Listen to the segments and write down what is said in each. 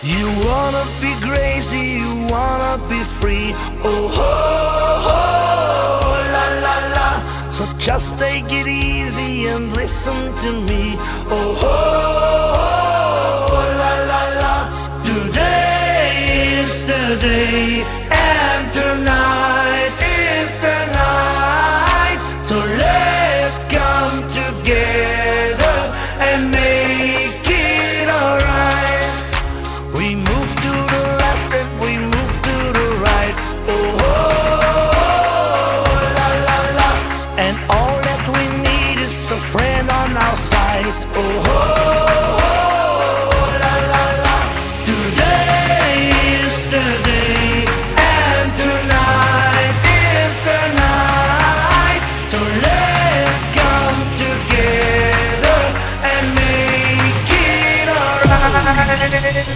You wanna be crazy, you wanna be free. Oh ho ho, la la la. So just take it easy and listen to me. Oh ho ho, la la la. Today is the day, and tonight is the night. So let's come together and make it alright. We move to the left and we move to the right. Oh, oh, la la la. And all that we need is a friend on our side. Oh, oh, la la la. Today is the day, and tonight is the night. So let's come together and make it alright.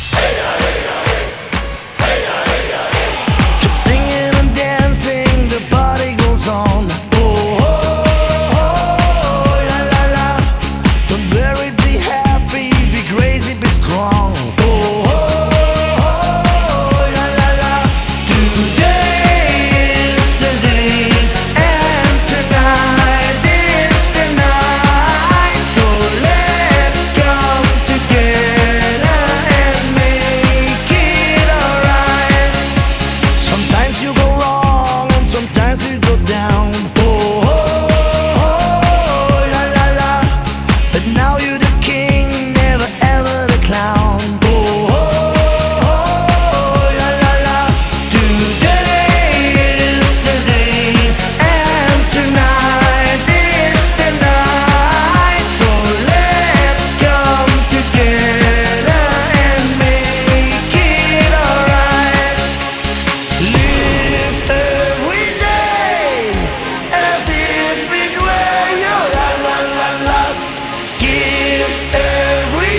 Just singing and dancing, the party goes on. Oh, oh, oh, la la la. Don't worry, be happy, be crazy, be strong. Oh, oh, oh, la la la. Today is the day, and tonight is the night. So let's come together and make it alright. Sometimes you go wrong and sometimes you go down. Oh, oh, oh, la la la. But now you're the king, never ever the clown. Oh, oh, oh, la la la. Today is the day, and tonight is the night. So let's come together and make it alright. Live every day as if it were your last. Give every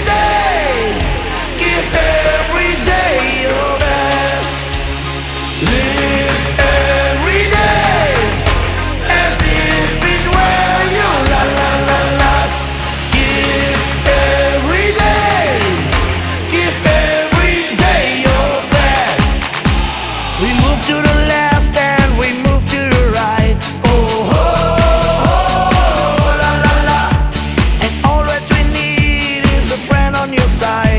day your best. Live every day as if it were your last. Give every day your best. We move to the left and we move to the right. Oh, oh, oh, la la la. And all that we need is a friend on your side.